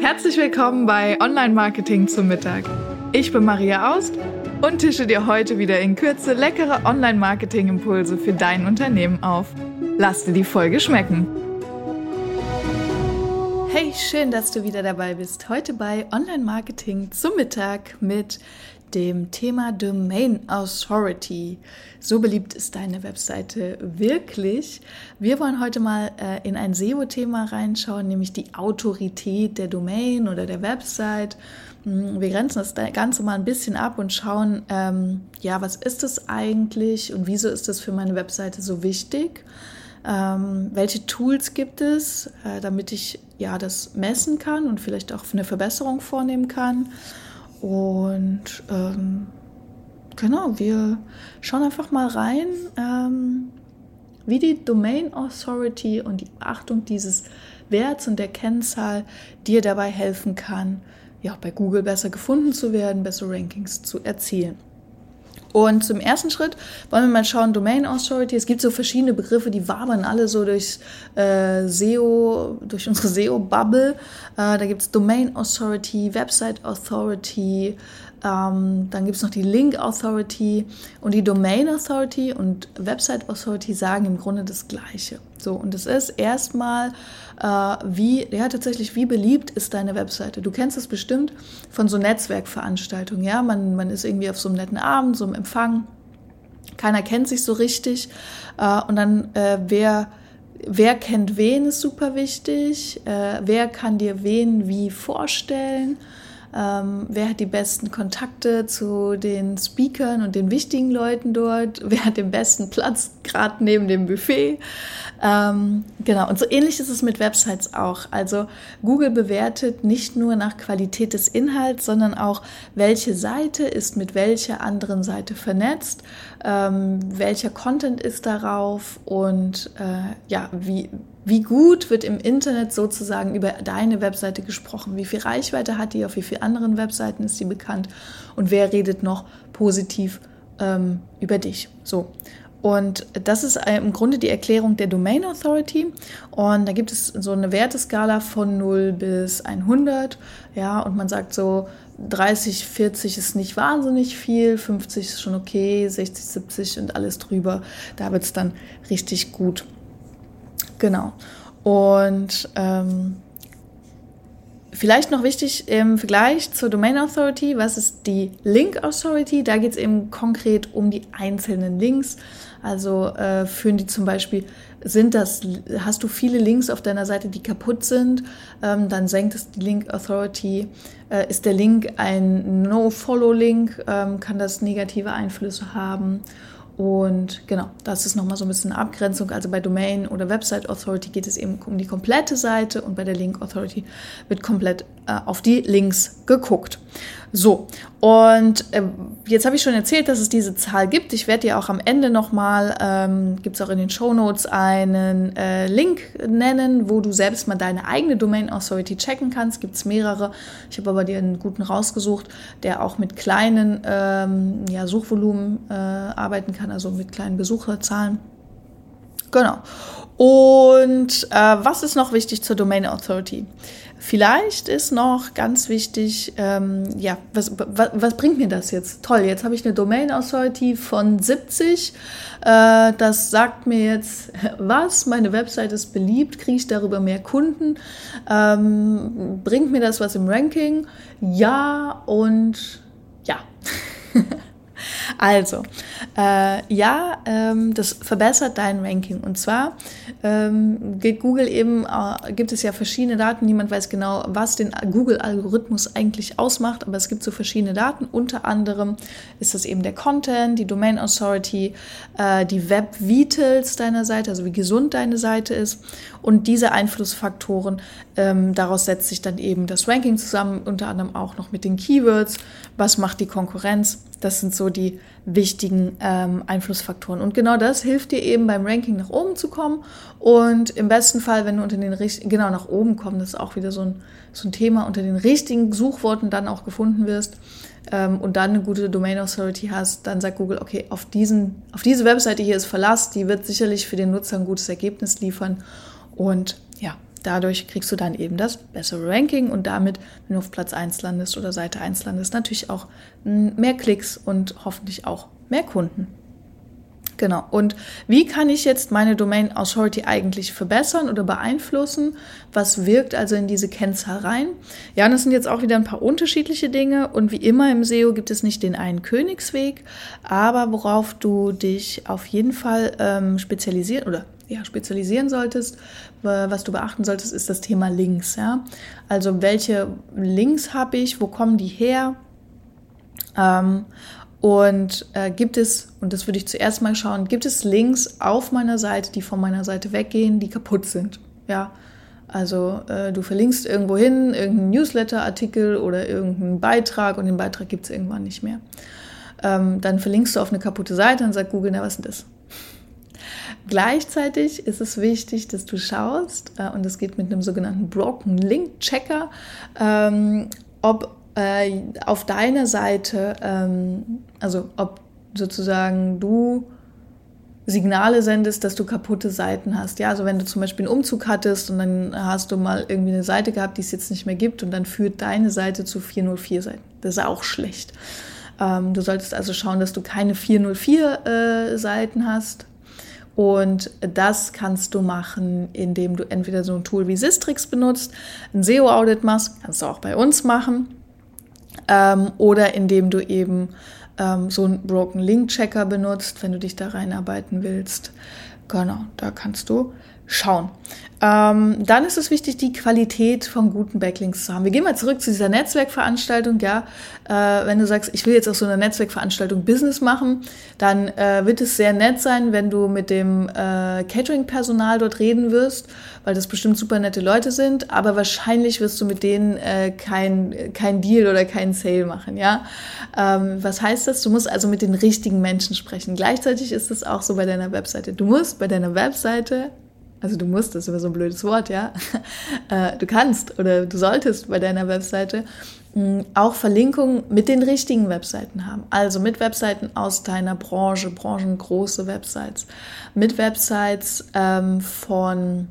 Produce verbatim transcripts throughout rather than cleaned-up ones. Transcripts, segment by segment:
Herzlich willkommen bei Online-Marketing zum Mittag. Ich bin Maria Aust und tische dir heute wieder in Kürze leckere Online-Marketing-Impulse für dein Unternehmen auf. Lass dir die Folge schmecken. Hey, schön, dass du wieder dabei bist. Heute bei Online-Marketing zum Mittag mit dem Thema Domain Authority. So beliebt ist deine Webseite wirklich. Wir wollen heute mal äh, in ein S E O-Thema reinschauen, nämlich die Autorität der Domain oder der Website. Wir grenzen das Ganze mal ein bisschen ab und schauen, ähm, ja, was ist es eigentlich und wieso ist es für meine Webseite so wichtig? Ähm, welche Tools gibt es, äh, damit ich ja das messen kann und vielleicht auch eine Verbesserung vornehmen kann? Und ähm, genau, wir schauen einfach mal rein, ähm, wie die Domain Authority und die Beachtung dieses Werts und der Kennzahl dir dabei helfen kann, ja, bei Google besser gefunden zu werden, bessere Rankings zu erzielen. Und zum ersten Schritt wollen wir mal schauen, Domain Authority. Es gibt so verschiedene Begriffe, die wabern alle so durchs äh, S E O, durch unsere S E O-Bubble. Äh, da gibt es Domain Authority, Website Authority, ähm, dann gibt es noch die Link Authority und die Domain Authority und Website Authority sagen im Grunde das Gleiche. So, und es ist erstmal, äh, wie, ja tatsächlich, wie beliebt ist deine Webseite? Du kennst es bestimmt von so Netzwerkveranstaltungen, ja, man, man ist irgendwie auf so einem netten Abend, so einem Empfang, keiner kennt sich so richtig äh, und dann, äh, wer, wer kennt wen, ist super wichtig, äh, wer kann dir wen wie vorstellen, Ähm, wer hat die besten Kontakte zu den Speakern und den wichtigen Leuten dort? Wer hat den besten Platz, gerade neben dem Buffet? Ähm, genau, und so ähnlich ist es mit Websites auch. Also Google bewertet nicht nur nach Qualität des Inhalts, sondern auch, welche Seite ist mit welcher anderen Seite vernetzt, ähm, welcher Content ist darauf und äh, ja, wie Wie gut wird im Internet sozusagen über deine Webseite gesprochen? Wie viel Reichweite hat die? Auf wie vielen anderen Webseiten ist sie bekannt? Und wer redet noch positiv ähm, über dich? So. Und das ist im Grunde die Erklärung der Domain Authority. Und da gibt es so eine Werteskala von null bis hundert. Ja, und man sagt so, dreißig, vierzig ist nicht wahnsinnig viel, fünfzig ist schon okay, sechzig, siebzig und alles drüber. Da wird es dann richtig gut. Genau. Und ähm, vielleicht noch wichtig im Vergleich zur Domain Authority, was ist die Link Authority? Da geht es eben konkret um die einzelnen Links. Also äh, führen die zum Beispiel, sind das, hast du viele Links auf deiner Seite, die kaputt sind, ähm, dann senkt es die Link Authority. Äh, ist der Link ein No-Follow-Link, ähm, kann das negative Einflüsse haben. Und genau, das ist nochmal so ein bisschen eine Abgrenzung. Also bei Domain oder Website Authority geht es eben um die komplette Seite und bei der Link Authority wird komplett äh, auf die Links geguckt. So, und äh, jetzt habe ich schon erzählt, dass es diese Zahl gibt. Ich werde dir auch am Ende nochmal, ähm, gibt es auch in den Shownotes einen äh, Link nennen, wo du selbst mal deine eigene Domain Authority checken kannst. Gibt es mehrere. Ich habe aber dir einen guten rausgesucht, der auch mit kleinen ähm, ja, Suchvolumen äh, arbeiten kann, also mit kleinen Besucherzahlen. Genau. Und äh, was ist noch wichtig zur Domain Authority? Vielleicht ist noch ganz wichtig, ähm, ja, was, was, was bringt mir das jetzt? Toll, jetzt habe ich eine Domain Authority von siebzig. Äh, das sagt mir jetzt, was, meine Website ist beliebt, kriege ich darüber mehr Kunden? Ähm, bringt mir das was im Ranking? Ja und ja. Also, äh, ja, ähm, das verbessert dein Ranking. Und zwar ähm, geht Google eben, äh, gibt es ja verschiedene Daten. Niemand weiß genau, was den Google-Algorithmus eigentlich ausmacht, aber es gibt so verschiedene Daten. Unter anderem ist das eben der Content, die Domain Authority, äh, die Web Vitals deiner Seite, also wie gesund deine Seite ist. Und diese Einflussfaktoren, ähm, daraus setzt sich dann eben das Ranking zusammen, unter anderem auch noch mit den Keywords. Was macht die Konkurrenz? Das sind so die wichtigen ähm, Einflussfaktoren. Und genau das hilft dir eben beim Ranking nach oben zu kommen. Und im besten Fall, wenn du unter den richtigen, genau nach oben kommen, das ist auch wieder so ein, so ein Thema, unter den richtigen Suchworten dann auch gefunden wirst ähm, und dann eine gute Domain Authority hast, dann sagt Google, okay, auf, diesen, auf diese Webseite hier ist Verlass, die wird sicherlich für den Nutzer ein gutes Ergebnis liefern. Und ja, dadurch kriegst du dann eben das bessere Ranking und damit, wenn du auf Platz eins landest oder Seite eins landest, natürlich auch mehr Klicks und hoffentlich auch mehr Kunden. Genau. Und wie kann ich jetzt meine Domain Authority eigentlich verbessern oder beeinflussen? Was wirkt also in diese Kennzahl rein? Ja, und das sind jetzt auch wieder ein paar unterschiedliche Dinge. Und wie immer im S E O gibt es nicht den einen Königsweg, aber worauf du dich auf jeden Fall ähm, spezialisieren oder ja, spezialisieren solltest, was du beachten solltest, ist das Thema Links. Ja? Also welche Links habe ich, wo kommen die her? Ähm, Und äh, gibt es, und das würde ich zuerst mal schauen, gibt es Links auf meiner Seite, die von meiner Seite weggehen, die kaputt sind? Ja, also äh, du verlinkst irgendwo hin, irgendeinen Newsletter-Artikel oder irgendeinen Beitrag und den Beitrag gibt es irgendwann nicht mehr. Ähm, dann verlinkst du auf eine kaputte Seite und sagt Google, na was ist denn das? Gleichzeitig ist es wichtig, dass du schaust, äh, und das geht mit einem sogenannten Broken Link Checker, ähm, ob auf deiner Seite, ähm, also ob sozusagen du Signale sendest, dass du kaputte Seiten hast. Ja, also wenn du zum Beispiel einen Umzug hattest und dann hast du mal irgendwie eine Seite gehabt, die es jetzt nicht mehr gibt und dann führt deine Seite zu vier null vier Seiten. Das ist auch schlecht. Ähm, du solltest also schauen, dass du keine vier null vier äh, Seiten hast. Und das kannst du machen, indem du entweder so ein Tool wie Sistrix benutzt, ein S E O-Audit machst, kannst du auch bei uns machen. Ähm, oder indem du eben ähm, so einen Broken Link Checker benutzt, wenn du dich da reinarbeiten willst. Genau, da kannst du schauen. Ähm, dann ist es wichtig, die Qualität von guten Backlinks zu haben. Wir gehen mal zurück zu dieser Netzwerkveranstaltung. Ja, äh, wenn du sagst, ich will jetzt aus so einer Netzwerkveranstaltung Business machen, dann äh, wird es sehr nett sein, wenn du mit dem äh, Catering-Personal dort reden wirst, weil das bestimmt super nette Leute sind, aber wahrscheinlich wirst du mit denen äh, kein, kein Deal oder kein Sale machen. Ja, ähm, was heißt das? Du musst also mit den richtigen Menschen sprechen. Gleichzeitig ist es auch so bei deiner Webseite. Du musst bei deiner Webseite Also du musst, das ist immer so ein blödes Wort, ja. Du kannst oder du solltest bei deiner Webseite auch Verlinkungen mit den richtigen Webseiten haben. Also mit Webseiten aus deiner Branche, branchengroße Websites. Mit Websites ähm, von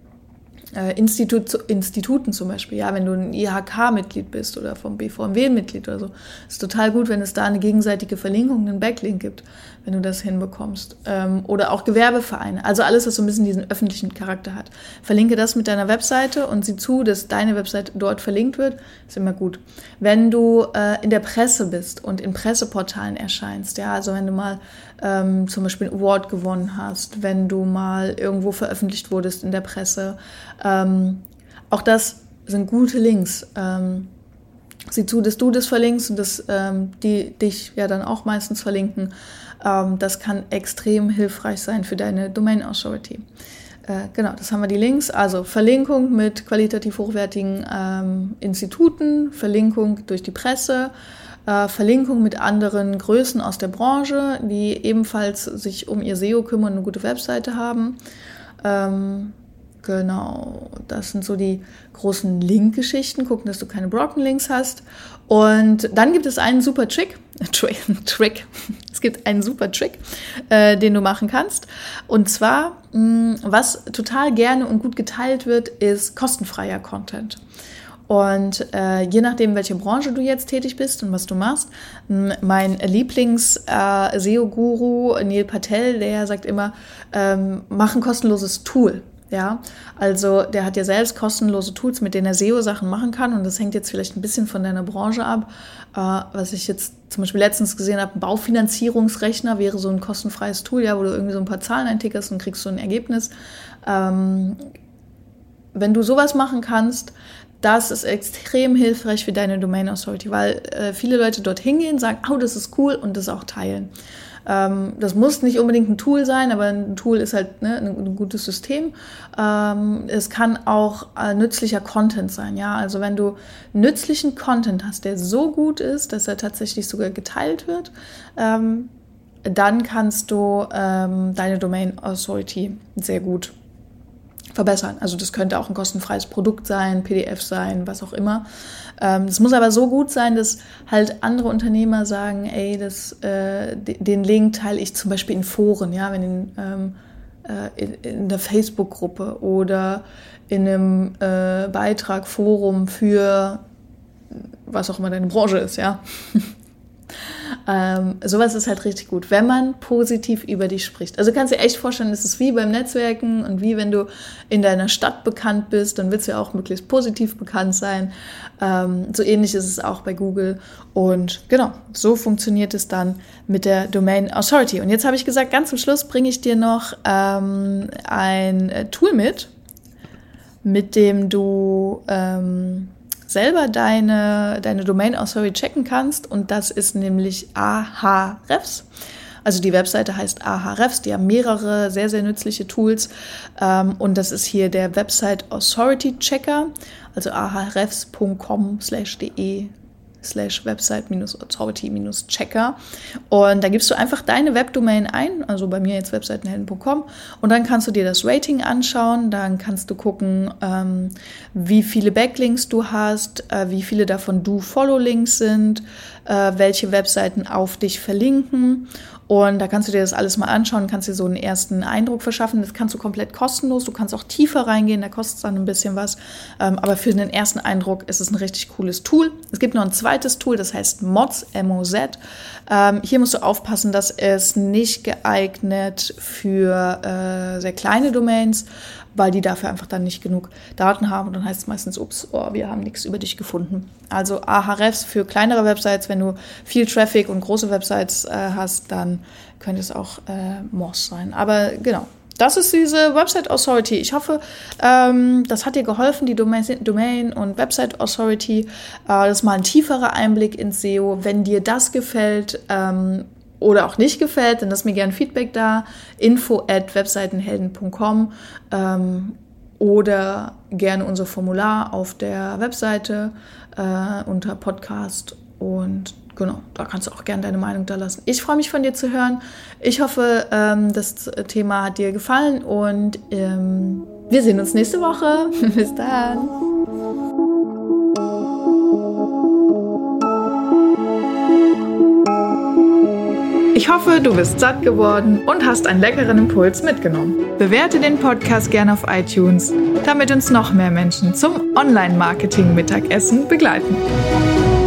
äh, Institut, Instituten zum Beispiel. Ja, wenn du ein I H K-Mitglied bist oder vom B V M W-Mitglied oder so. Ist total gut, wenn es da eine gegenseitige Verlinkung, einen Backlink gibt, wenn du das hinbekommst. Ähm, oder auch Gewerbevereine. Also alles, was so ein bisschen diesen öffentlichen Charakter hat. Verlinke das mit deiner Webseite und sieh zu, dass deine Webseite dort verlinkt wird. Ist immer gut. Wenn du äh, in der Presse bist und in Presseportalen erscheinst, ja, also wenn du mal ähm, zum Beispiel einen Award gewonnen hast, wenn du mal irgendwo veröffentlicht wurdest in der Presse, ähm, auch das sind gute Links. Ähm, sieh zu, dass du das verlinkst und dass ähm, die dich ja dann auch meistens verlinken. Ähm, das kann extrem hilfreich sein für deine Domain Authority. Äh, genau, das haben wir die Links. Also Verlinkung mit qualitativ hochwertigen ähm, Instituten, Verlinkung durch die Presse, äh, Verlinkung mit anderen Größen aus der Branche, die ebenfalls sich um ihr S E O kümmern und eine gute Webseite haben. Ähm, Genau, das sind so die großen Link-Geschichten. Gucken, dass du keine Broken Links hast. Und dann gibt es einen super Trick. Trick. Trick. Es gibt einen super Trick, äh, den du machen kannst. Und zwar, mh, was total gerne und gut geteilt wird, ist kostenfreier Content. Und äh, je nachdem, welche Branche du jetzt tätig bist und was du machst, mein Lieblings-S E O-Guru Neil Patel, der sagt immer, ähm, mach ein kostenloses Tool. Ja, also der hat ja selbst kostenlose Tools, mit denen er S E O-Sachen machen kann und das hängt jetzt vielleicht ein bisschen von deiner Branche ab. Äh, was ich jetzt zum Beispiel letztens gesehen habe, ein Baufinanzierungsrechner wäre so ein kostenfreies Tool, ja, wo du irgendwie so ein paar Zahlen eintickerst und kriegst so ein Ergebnis. Ähm, wenn du sowas machen kannst, das ist extrem hilfreich für deine Domain Authority, weil äh, viele Leute dort hingehen, sagen, oh, das ist cool und das auch teilen. Ähm, das muss nicht unbedingt ein Tool sein, aber ein Tool ist halt ne, ein, ein gutes System. Ähm, es kann auch äh, nützlicher Content sein. Ja? Also wenn du nützlichen Content hast, der so gut ist, dass er tatsächlich sogar geteilt wird, ähm, dann kannst du ähm, deine Domain Authority sehr gut verbessern. Also das könnte auch ein kostenfreies Produkt sein, P D F sein, was auch immer. Ähm, das muss aber so gut sein, dass halt andere Unternehmer sagen, ey, das, äh, den Link teile ich zum Beispiel in Foren, ja, wenn in, ähm, äh, in, in der Facebook-Gruppe oder in einem äh, Beitrag, Forum für was auch immer deine Branche ist, ja. Ähm, sowas ist halt richtig gut, wenn man positiv über dich spricht. Also kannst du dir echt vorstellen, es ist wie beim Netzwerken und wie wenn du in deiner Stadt bekannt bist, dann willst du ja auch möglichst positiv bekannt sein. Ähm, so ähnlich ist es auch bei Google. Und genau, so funktioniert es dann mit der Domain Authority. Und jetzt habe ich gesagt, ganz zum Schluss bringe ich dir noch ähm, ein Tool mit, mit dem du ähm, selber deine, deine Domain Authority checken kannst, und das ist nämlich Ahrefs. Also die Webseite heißt Ahrefs, die haben mehrere sehr, sehr nützliche Tools, ähm, und das ist hier der Website Authority Checker, also ahrefs.com slash de slash website minus authority minus checker, und da gibst du einfach deine Webdomain ein, also bei mir jetzt webseitenhelden punkt com, und dann kannst du dir das Rating anschauen, dann kannst du gucken, ähm, wie viele Backlinks du hast, äh, wie viele davon Do-Follow-Links sind, äh, welche Webseiten auf dich verlinken, und da kannst du dir das alles mal anschauen, kannst dir so einen ersten Eindruck verschaffen. Das kannst du komplett kostenlos, du kannst auch tiefer reingehen, da kostet es dann ein bisschen was. Ähm, aber für den ersten Eindruck ist es ein richtig cooles Tool. Es gibt noch ein zweites Tool, das heißt Moz, M O Z. Ähm, hier musst du aufpassen, dass es nicht geeignet für äh, sehr kleine Domains, weil die dafür einfach dann nicht genug Daten haben. Und dann heißt es meistens, ups, oh, wir haben nichts über dich gefunden. Also Ahrefs für kleinere Websites, wenn du viel Traffic und große Websites äh, hast, dann könnte es auch äh, Moz sein. Aber genau, das ist diese Website Authority. Ich hoffe, ähm, das hat dir geholfen, die Domain, Domain und Website Authority. Äh, das ist mal ein tieferer Einblick ins S E O. Wenn dir das gefällt, ähm, oder auch nicht gefällt, dann lass mir gerne Feedback da, info at webseitenhelden punkt com ähm, oder gerne unser Formular auf der Webseite äh, unter Podcast, und genau, da kannst du auch gerne deine Meinung da lassen. Ich freue mich, von dir zu hören. Ich hoffe, ähm, das Thema hat dir gefallen, und ähm, wir sehen uns nächste Woche. Bis dann. Ich hoffe, du bist satt geworden und hast einen leckeren Impuls mitgenommen. Bewerte den Podcast gerne auf iTunes, damit uns noch mehr Menschen zum Online-Marketing-Mittagessen begleiten.